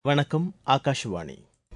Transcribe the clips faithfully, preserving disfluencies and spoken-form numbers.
வணக்கம். ஆகாஷவாணி.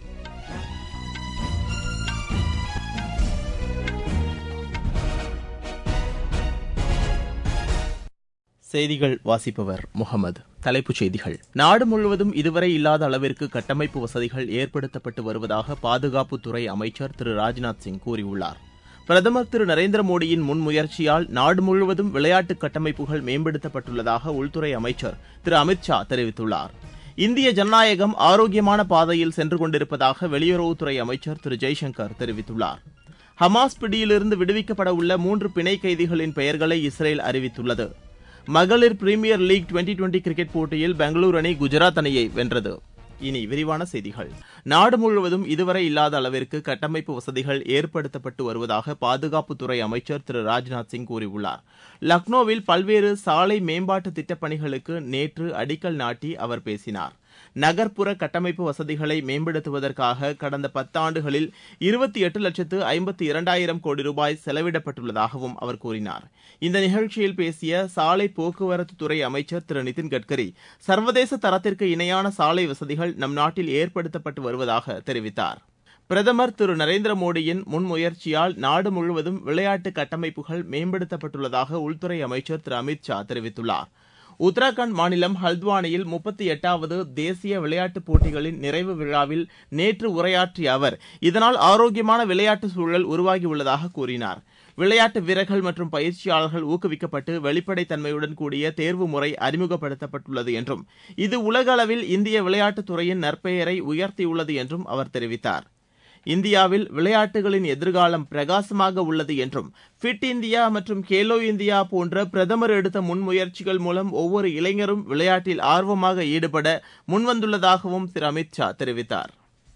செய்திகள் வாசிப்பவர் முகமது. தலைப்புச் செய்திகள். நாடு முழுவதும் இதுவரை இல்லாத அளவிற்கு கட்டமைப்பு வசதிகள் ஏற்படுத்தப்பட்டு வருவதாக பாதுகாப்புத்துறை அமைச்சர் திரு ராஜ்நாத் சிங் கூறியுள்ளார். பிரதமர் திரு நரேந்திர மோடியின் முன்முயற்சியால் நாடு முழுவதும் விளையாட்டு கட்டமைப்புகள் மேம்படுத்தப்பட்டுள்ளதாக உள்துறை அமைச்சர் திரு அமித் ஷா தெரிவித்துள்ளார். இந்திய ஜனநாயகம் ஆரோக்கியமான பாதையில் சென்று கொண்டிருப்பதாக வெளியுறவுத்துறை அமைச்சர் திரு ஜெய்சங்கர் தெரிவித்துள்ளார். ஹமாஸ் பிடியிலிருந்து விடுவிக்கப்பட உள்ள மூன்று பிணை கைதிகளின் பெயர்களை இஸ்ரேல் அறிவித்துள்ளது. மகளிர் premier league twenty twenty cricket போட்டியில் பெங்களூரு அணி குஜராத் அணியை வென்றது. இனி விரிவான செய்திகள். நாடு முழுவதும் இதுவரை இல்லாத அளவிற்கு கட்டமைப்பு வசதிகள் ஏற்படுத்தப்பட்டு வருவதாக பாதுகாப்புத்துறை அமைச்சர் திரு ராஜ்நாத் சிங் கூறியுள்ளார். லக்னோவில் பல்வேறு சாலை மேம்பாட்டு திட்டப் பணிகளுக்கு நேற்று அடிக்கல் நாட்டி அவர் பேசினார். நகர்ப்புற கட்டமைப்பு வசதிகளை மேம்படுத்துவதற்காக கடந்த பத்தாண்டுகளில் இருபத்தி எட்டு லட்சத்து ஐம்பத்தி இரண்டாயிரம் கோடி ரூபாய் செலவிடப்பட்டுள்ளதாகவும் அவர் கூறினார். இந்த நிகழ்ச்சியில் பேசிய சாலை போக்குவரத்து துறை அமைச்சர் திரு நிதின் கட்கரி, சர்வதேச தரத்திற்கு இணையான சாலை வசதிகள் நம் நாட்டில் ஏற்படுத்தப்பட்டு வருவதாக தெரிவித்தார். பிரதமர் திரு நரேந்திர மோடியின் முன்முயற்சியால் நாடு முழுவதும் விளையாட்டு கட்டமைப்புகள் மேம்படுத்தப்பட்டுள்ளதாக உள்துறை அமைச்சர் திரு அமித் ஷா தெரிவித்துள்ளார். உத்தராகண்ட் மாநிலம் ஹல்த்வானியில் முப்பத்தி எட்டாவது தேசிய விளையாட்டுப் போட்டிகளின் நிறைவு விழாவில் நேற்று உரையாற்றிய அவர், இதனால் ஆரோக்கியமான விளையாட்டு சூழல் உருவாகியுள்ளதாக கூறினார். விளையாட்டு வீரர்கள் மற்றும் பயிற்சியாளர்கள் ஊக்குவிக்கப்பட்டு வெளிப்படைத் தன்மையுடன் கூடிய தேர்வு முறை அறிமுகப்படுத்தப்பட்டுள்ளது என்றும் இது உலக அளவில் இந்திய விளையாட்டுத் துறையின் நற்பெயரை உயர்த்தியுள்ளது என்றும் அவர் தெரிவித்தார். இந்தியாவில் விளையாட்டுகளின் எதிர்காலம் பிரகாசமாக உள்ளது என்றும் ஃபிட் இந்தியா மற்றும் கேலோ இந்தியா போன்ற பிரதமர் எடுத்த முன்முயற்சிகள் மூலம் ஒவ்வொரு இளைஞரும் விளையாட்டில் ஆர்வமாக ஈடுபட முன்வந்துள்ளதாகவும் திரு அமித் ஷா தெரிவித்தார்.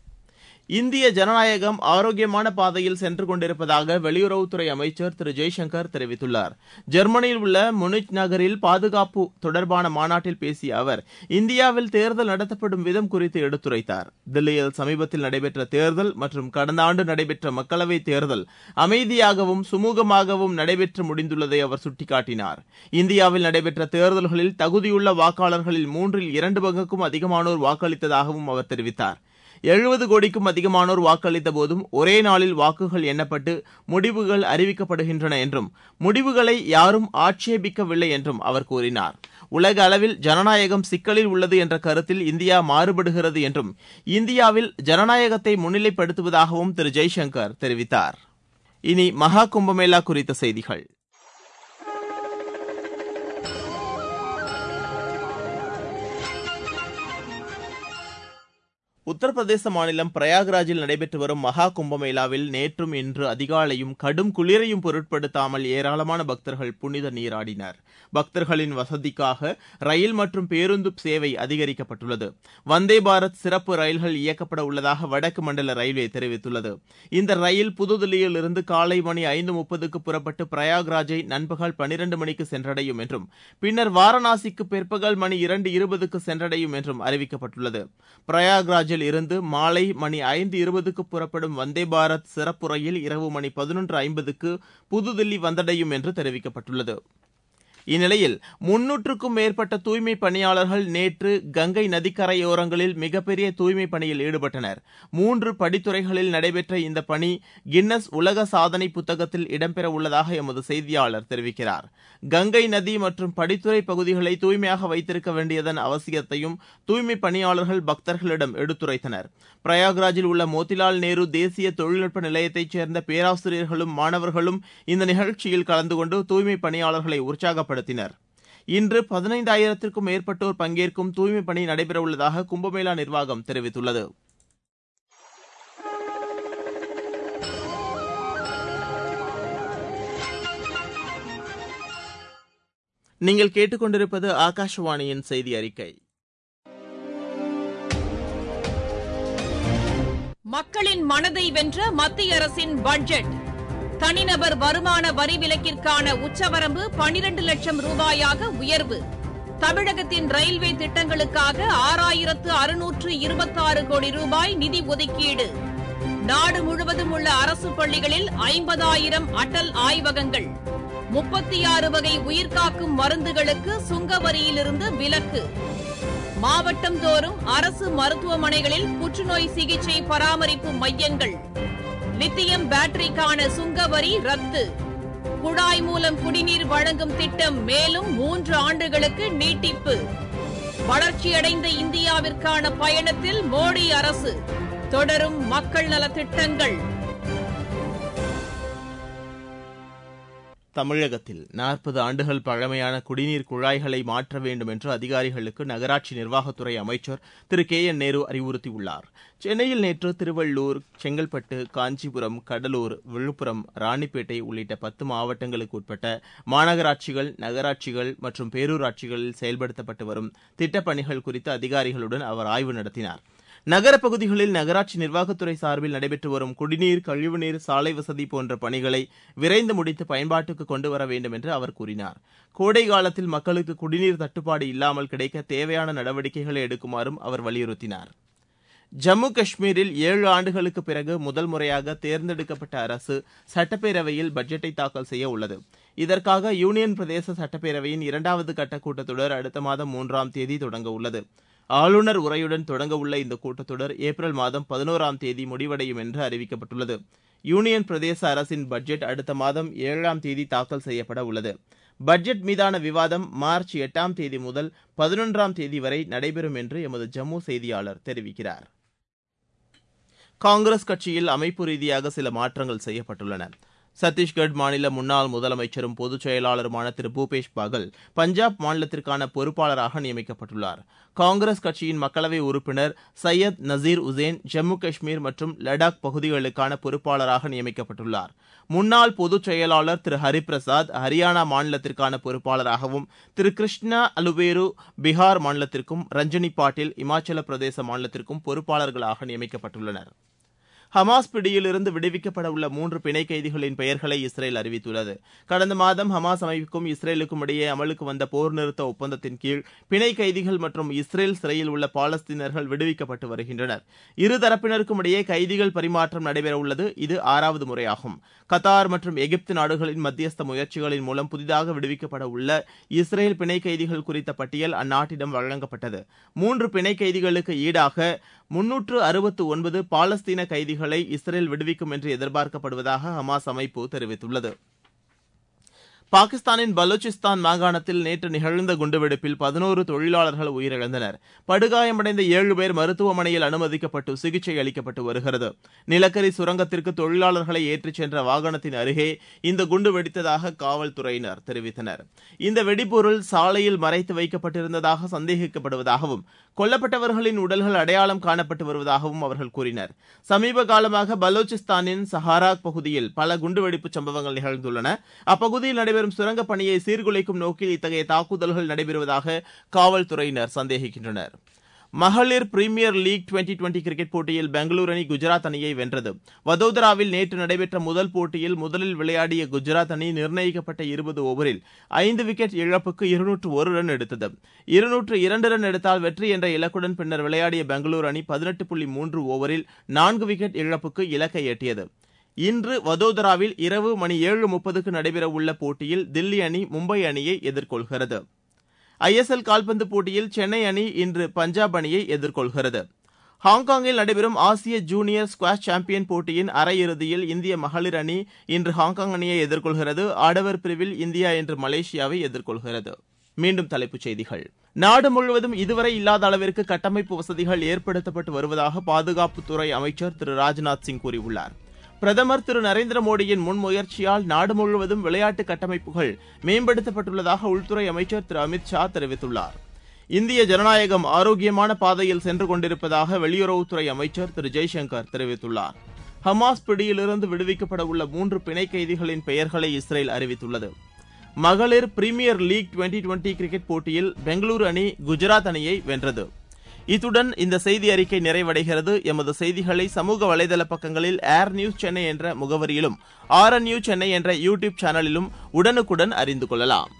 இந்திய ஜனநாயகம் ஆரோக்கியமான பாதையில் சென்று கொண்டிருப்பதாக வெளியுறவுத்துறை அமைச்சர் திரு ஜெய்சங்கர் தெரிவித்துள்ளார். ஜெர்மனியில் உள்ள முனிச் நகரில் பாதுகாப்பு தொடர்பான மாநாட்டில் பேசிய அவர், இந்தியாவில் தேர்தல் நடத்தப்படும் விதம் குறித்து எடுத்துரைத்தார். தில்லியில் சமீபத்தில் நடைபெற்ற தேர்தல் மற்றும் கடந்த ஆண்டு நடைபெற்ற மக்களவைத் தேர்தல் அமைதியாகவும் சுமூகமாகவும் நடைபெற்று முடிந்துள்ளதை அவர் சுட்டிக்காட்டினார். இந்தியாவில் நடைபெற்ற தேர்தல்களில் தகுதியுள்ள வாக்காளர்களில் மூன்றில் இரண்டு பங்குக்கும் அதிகமானோர் வாக்களித்ததாகவும் அவர் தெரிவித்தார். எழுபது கோடிக்கும் அதிகமானோர் வாக்களித்த போதும் ஒரே நாளில் வாக்குகள் எண்ணப்பட்டு முடிவுகள் அறிவிக்கப்படுகின்றன என்றும் முடிவுகளை யாரும் ஆட்சேபிக்கவில்லை என்றும் அவர் கூறினார். உலக அளவில் ஜனநாயகம் சிக்கலில் உள்ளது என்ற கருத்தில் இந்தியா மாறுபடுகிறது என்றும் இந்தியாவில் ஜனநாயகத்தை முன்னிலைப்படுத்துவதாகவும் திரு ஜெய்சங்கர் தெரிவித்தார். இனி மகா கும்பமேளா குறித்த செய்திகள். உத்தரப்பிரதேச மாநிலம் பிரயாக்ராஜில் நடைபெற்று வரும் மகா கும்பமேளாவில் நேற்றும் இன்று அதிகாலையும் கடும் குளிரையும் பொருட்படுத்தாமல் ஏராளமான பக்தர்கள் புனித நீராடினர். பக்தர்களின் வசதிக்காக ரயில் மற்றும் பேருந்து சேவை அதிகரிக்கப்பட்டுள்ளது. வந்தே பாரத் சிறப்பு ரயில்கள் இயக்கப்பட உள்ளதாக வடக்கு மண்டல ரயில்வே தெரிவித்துள்ளது. இந்த ரயில் புதுதில்லியில் இருந்து காலை மணி ஐந்து முப்பதுக்கு புறப்பட்டு பிரயாக்ராஜை நண்பகல் பனிரண்டு மணிக்கு சென்றடையும் என்றும் பின்னர் வாரணாசிக்கு பிற்பகல் மணி இரண்டு இருபதுக்கு சென்றடையும் என்றும் அறிவிக்கப்பட்டுள்ளது. பிரயாக்ராஜில் இருந்து மாலை மணி ஐந்து இருபதுக்கு புறப்படும் வந்தே பாரத் சிறப்பு ரயில் இரவு மணி பதினொன்று ஐம்பதுக்கு புதுதில்லி வந்தடையும் என்று தெரிவிக்கப்பட்டுள்ளது. இந்நிலையில் முன்னூற்றுக்கும் மேற்பட்ட தூய்மை பணியாளர்கள் நேற்று கங்கை நதிக்கரையோரங்களில் மிகப்பெரிய தூய்மை பணியில் ஈடுபட்டனர். மூன்று படித்துறைகளில் நடைபெற்ற இந்த பணி கின்னஸ் உலக சாதனை புத்தகத்தில் இடம்பெற உள்ளதாக எமது செய்தியாளர் தெரிவிக்கிறார். கங்கை நதி மற்றும் படித்துறை பகுதிகளை தூய்மையாக வைத்திருக்க வேண்டியதன் அவசியத்தையும் தூய்மை பணியாளர்கள் பக்தர்களிடம் எடுத்துரைத்தனர். பிரயாக்ராஜில் உள்ள மோதிலால் நேரு தேசிய தொழில்நுட்ப நிலையத்தைச் சேர்ந்த பேராசிரியர்களும் மாணவர்களும் இந்த நிகழ்ச்சியில் கலந்து கொண்டு தூய்மை பணியாளர்களை உற்சாகப்படுத்தினர். இன்று பதினைந்தாயிரத்திற்கும் மேற்பட்டோர் பங்கேற்கும் தூய்மை பணி நடைபெறவுள்ளதாக கும்பமேளா நிர்வாகம் தெரிவித்துள்ளது. நீங்கள் கேட்டுக்கொண்டிருப்பது ஆகாஷவாணியின் செய்தி அறிக்கை. மக்களின் மனதை வென்ற மத்திய அரசின் பட்ஜெட். தனிநபர் வருமான வரி விலக்கிற்கான உச்சவரம்பு பனிரண்டு லட்சம் ரூபாயாக உயர்வு. தமிழகத்தின் ரயில்வே திட்டங்களுக்காக ஆறாயிரத்து அறுநூற்று இருபத்தாறு கோடி ரூபாய் நிதி ஒதுக்கீடு. நாடு முழுவதும் உள்ள அரசு பள்ளிகளில் ஐம்பதாயிரம் அடல் ஆய்வகங்கள். முப்பத்தி ஆறு வகை உயிர்காக்கும் மருந்துகளுக்கு சுங்க வரியிலிருந்து விலக்கு. மாவட்டம் தோறும் அரசு மருத்துவமனைகளில் புற்றுநோய் சிகிச்சை பராமரிப்பு மையங்கள். லித்தியம் பேட்டரிக்கான சுங்க வரி ரத்து. குழாய் மூலம் குடிநீர் வழங்கும் திட்டம் மேலும் மூன்று ஆண்டுகளுக்கு நீட்டிப்பு. வளர்ச்சியடைந்த இந்தியாவிற்கான பயணத்தில் மோடி அரசு. தொடரும் மக்கள் நலத் திட்டங்கள். தமிழகத்தில் நாற்பது ஆண்டுகள் பழமையான குடிநீர் குழாய்களை மாற்ற வேண்டும் என்று அதிகாரிகளுக்கு நகராட்சி நிர்வாகத்துறை அமைச்சர் திரு கே என் நேரு அறிவுறுத்தியுள்ளார். சென்னையில் நேற்று திருவள்ளூர், செங்கல்பட்டு, காஞ்சிபுரம், கடலூர், விழுப்புரம், ராணிப்பேட்டை உள்ளிட்ட பத்து மாவட்டங்களுக்கு உட்பட்ட மாநகராட்சிகள், நகராட்சிகள் மற்றும் பேரூராட்சிகளில் செயல்படுத்தப்பட்டு வரும் திட்டப்பணிகள் குறித்து அதிகாரிகளுடன் அவர் ஆய்வு நடத்தினார். நகரப் பகுதிகளில் நகராட்சி நிர்வாகத்துறை சார்பில் நடைபெற்று வரும் குடிநீர், கழிவுநீர், சாலை வசதி போன்ற பணிகளை விரைந்து முடித்து பயன்பாட்டுக்கு கொண்டு வர வேண்டும் என்று அவர் கூறினார். கோடை காலத்தில் மக்களுக்கு குடிநீர் தட்டுப்பாடு இல்லாமல் கிடைக்க தேவையான நடவடிக்கைகளை எடுக்குமாறும் அவர் வலியுறுத்தினார். ஜம்மு காஷ்மீரில் ஏழு ஆண்டுகளுக்கு பிறகு முதல் முறையாக தேர்ந்தெடுக்கப்பட்ட அரசு சட்டப்பேரவையில் பட்ஜெட்டை தாக்கல் செய்ய உள்ளது. இதற்காக யூனியன் பிரதேச சட்டப்பேரவையின் இரண்டாவது கட்ட கூட்டத்தொடர் அடுத்த மாதம் மூன்றாம் தேதி தொடங்க உள்ளது. ஆளுநர் உரையுடன் தொடங்க உள்ள இந்த கூட்டத்தொடர் ஏப்ரல் மாதம் பதினோராம் தேதி முடிவடையும் என்று அறிவிக்கப்பட்டுள்ளது. யூனியன் பிரதேச அரசின் பட்ஜெட் அடுத்த மாதம் ஏழாம் தேதி தாக்கல் செய்யப்பட உள்ளது. பட்ஜெட் மீதான விவாதம் மார்ச் எட்டாம் தேதி முதல் பதினொன்றாம் தேதி வரை நடைபெறும் என்று எமது ஜம்மு செய்தியாளர் தெரிவிக்கிறார். காங்கிரஸ் கட்சியில் அமைப்பு ரீதியாக சில மாற்றங்கள் செய்யப்பட்டுள்ளன. சத்தீஸ்கர் மாநில முன்னாள் முதலமைச்சரும் பொதுச் செயலாளருமான திரு பூபேஷ் பாகல் பஞ்சாப் மாநிலத்திற்கான பொறுப்பாளராக நியமிக்கப்பட்டுள்ளார். காங்கிரஸ் கட்சியின் மக்களவை உறுப்பினர் சையத் நசீர் உசேன் ஜம்மு காஷ்மீர் மற்றும் லடாக் பகுதிகளுக்கான பொறுப்பாளராக நியமிக்கப்பட்டுள்ளார். முன்னாள் பொதுச் செயலாளர் திரு ஹரிபிரசாத் ஹரியானா மாநிலத்திற்கான பொறுப்பாளராகவும், திரு கிருஷ்ணா அலுவேரு பீகார் மாநிலத்திற்கும், ரஞ்சனி பாட்டீல் இமாச்சல பிரதேச மாநிலத்திற்கும் பொறுப்பாளர்களாக நியமிக்கப்பட்டுள்ளனர். ஹமாஸ் பிடியிலிருந்து விடுவிக்கப்பட உள்ள மூன்று பிணை கைதிகளின் பெயர்களை இஸ்ரேல் அறிவித்துள்ளது. கடந்த மாதம் ஹமாஸ் அமைப்புக்கும் இஸ்ரேலுக்கும் இடையே அமலுக்கு வந்த போர் நிறுத்த ஒப்பந்தத்தின் கீழ் பிணை கைதிகள் மற்றும் இஸ்ரேல் சிறையில் உள்ள பாலஸ்தீனர்கள் விடுவிக்கப்பட்டு வருகின்றனர். இருதரப்பினருக்கும் இடையே கைதிகள் பரிமாற்றம் நடைபெற உள்ளது. இது ஆறாவது முறையாகும். கத்தார் மற்றும் எகிப்து நாடுகளின் மத்தியஸ்த முயற்சிகளின் மூலம் புதிதாக விடுவிக்கப்பட உள்ள இஸ்ரேல் பிணை கைதிகள் குறித்த பட்டியல் அந்நாட்டிடம் வழங்கப்பட்டது. மூன்று பிணை கைதிகளுக்கு ஈடாக முன்னூற்று அறுபத்து ஒன்பது பாலஸ்தீன கைதிகளை இஸ்ரேல் விடுவிக்கும் என்று எதிர்பார்க்கப்படுவதாக ஹமாஸ் அமைப்பு தெரிவித்துள்ளது. பாகிஸ்தானின் பலூச்சிஸ்தான் மாகாணத்தில் நேற்று நிகழ்ந்த குண்டுவெடிப்பில் பதினோரு தொழிலாளர்கள் உயிரிழந்தனர். படுகாயமடைந்த ஏழு பேர் மருத்துவமனையில் அனுமதிக்கப்பட்டு சிகிச்சை அளிக்கப்பட்டு வருகிறது. நிலக்கரி சுரங்கத்திற்கு தொழிலாளர்களை ஏற்றிச் சென்ற வாகனத்தின் அருகே இந்த குண்டு வெடித்ததாக காவல்துறையினர் தெரிவித்தனர். இந்த வெடிபொருள் சாலையில் மறைத்து வைக்கப்பட்டிருந்ததாக சந்தேகிக்கப்படுவதாகவும், கொல்லப்பட்டவர்களின் உடல்கள் அடையாளம் காணப்பட்டு வருவதாகவும் அவர்கள் கூறினர். சமீப காலமாக பலூச்சிஸ்தானின் சஹாராக் பகுதியில் பல குண்டுவெடிப்பு சம்பவங்கள் நிகழ்ந்துள்ளன. அப்பகுதியில் நடைபெறும் சுரங்கப் பணியை சீர்குலைக்கும் நோக்கில் இத்தகைய தாக்குதல்கள் நடைபெறுவதாக காவல்துறையினர் சந்தேகிக்கின்றனர். மகளிர் premier league twenty twenty cricket போட்டியில் பெங்களூரு அணி குஜராத் அணியை வென்றது. வதோதராவில் நேற்று நடைபெற்ற முதல் போட்டியில் முதலில் விளையாடிய குஜராத் அணி நிர்ணயிக்கப்பட்ட இருபது ஓவரில் ஐந்து விக்கெட் இழப்புக்கு இருநூற்று ஒரு ரன் எடுத்தது. இருநூற்று இரண்டு ரன் எடுத்தால் வெற்றி என்ற இலக்குடன் பின்னர் விளையாடிய பெங்களூரு அணி பதினெட்டு புள்ளி மூன்று ஓவரில் நான்கு விக்கெட் இழப்புக்கு இலக்கை எட்டியது. இன்று வதோதராவில் இரவு மணி ஏழு முப்பதுக்கு நடைபெறவுள்ள போட்டியில் தில்லி அணி மும்பை அணியை எதிர்கொள்கிறது. ஐ எஸ் எல் கால்பந்து போட்டியில் சென்னை அணி இன்று பஞ்சாப் அணியை எதிர்கொள்கிறது. ஹாங்காங்கில் நடைபெறும் ஆசிய ஜூனியர் ஸ்குவாஷ் சாம்பியன் போட்டியின் அரையிறுதியில் இந்திய மகளிர் அணி இன்று ஹாங்காங் அணியை எதிர்கொள்கிறது. ஆடவர் பிரிவில் இந்தியா இன்று மலேசியாவை எதிர்கொள்கிறது. மீண்டும் தலைப்புச் செய்திகள். நாடு முழுவதும் இதுவரை இல்லாத அளவிற்கு கட்டமைப்பு வசதிகள் ஏற்படுத்தப்பட்டு வருவதாக பாதுகாப்புத்துறை அமைச்சர் திரு ராஜ்நாத் சிங் கூறியுள்ளார். பிரதமர் திரு நரேந்திர மோடியின் முன்முயற்சியால் நாடு முழுவதும் விளையாட்டு கட்டமைப்புகள் மேம்படுத்தப்பட்டுள்ளதாக உள்துறை அமைச்சர் திரு அமித் ஷா தெரிவித்துள்ளார். இந்திய ஜனநாயகம் ஆரோக்கியமான பாதையில் சென்று கொண்டிருப்பதாக வெளியுறவுத்துறை அமைச்சர் திரு ஜெய்சங்கர் தெரிவித்துள்ளார். ஹமாஸ் பிடியிலிருந்து விடுவிக்கப்பட உள்ள மூன்று பிணை கைதிகளின் பெயர்களை இஸ்ரேல் அறிவித்துள்ளது. மகளிர் premier league twenty twenty cricket போட்டியில் பெங்களூரு அணி குஜராத் அணியை வென்றது. இத்துடன் இந்த செய்தி அறிக்கை நிறைவடைகிறது. எமது செய்திகளை சமூக வலைதள பக்கங்களில் ஏர் நியூஸ் சென்னை என்ற முகவரியிலும், ஆர் என் நியூஸ் சென்னை என்ற யூடியூப் சேனலிலும் உடனுக்குடன் அறிந்து கொள்ளலாம்.